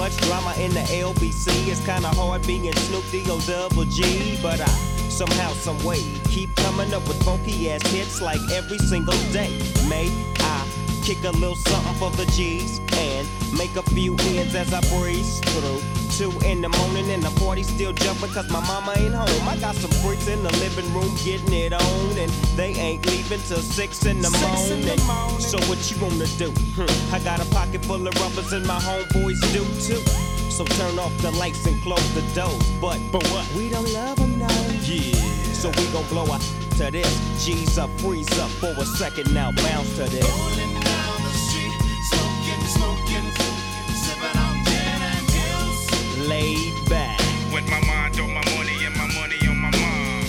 much drama in the LBC. It's kinda hard being Snoop D-O double G, but I somehow, some way keep coming up with funky ass hits like every single day. May I kick a little something for the G's and make a few ends as I breeze through 2 in the morning and the party still jumping cause my mama ain't home. I got some freaks in the living room getting it on and they ain't leaving till 6 in the morning. So what you wanna do? I got a pocket full of rubbers and my homeboys do too. So turn off the lights and close the doors. But what? We don't love them now. Yeah. So we gon' blow out to this. G's up, freeze up for a second now. Bounce to this.